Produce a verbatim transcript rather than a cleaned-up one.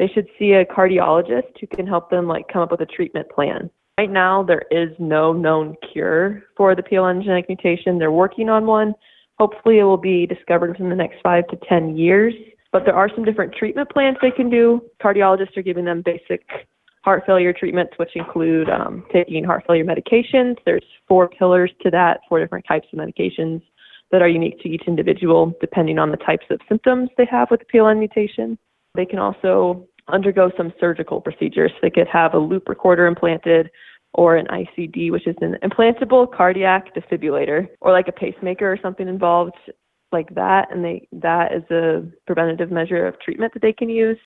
they should see a cardiologist who can help them like come up with a treatment plan. Right now, there is no known cure for the P L N genetic mutation. They're working on one. Hopefully, it will be discovered within the next five to ten years. But there are some different treatment plans they can do. Cardiologists are giving them basic heart failure treatments, which include um, taking heart failure medications. There's four pillars to that, four different types of medications that are unique to each individual, depending on the types of symptoms they have with the P L N mutation. They can also undergo some surgical procedures. They could have a loop recorder implanted or an I C D, which is an implantable cardiac defibrillator, or like a pacemaker or something involved like that. And they that is a preventative measure of treatment that they can use.